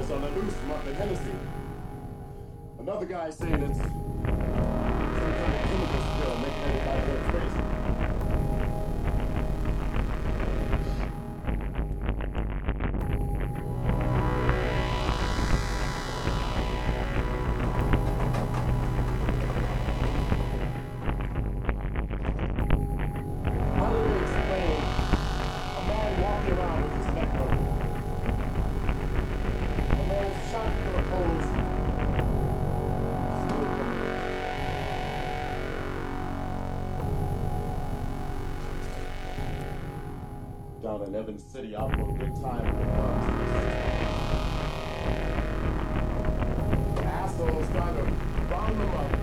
Cartels on the loose from up in Tennessee. Another guy saying it's some kind of chemical spill making everybody go crazy. How do you explain a man walking around with his neck broken? A man shot through a hose. Down in Evans City, out for a good time with the thugs. The assholes trying to round them up.